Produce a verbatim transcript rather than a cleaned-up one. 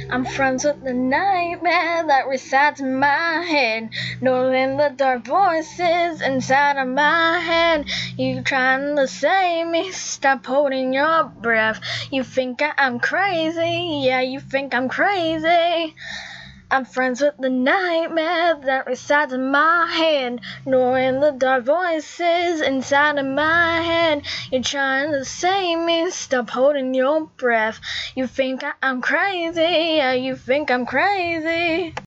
I'm friends with the nightmare that resides in my head, knowing the dark voices inside of my head. You trying to save me, stop holding your breath. You think I'm crazy, yeah, you think I'm crazy. I'm friends with the nightmare that resides in my head, knowing the dark voices inside of my head. You're trying to save me, stop holding your breath. You think I'm crazy, yeah, you think I'm crazy.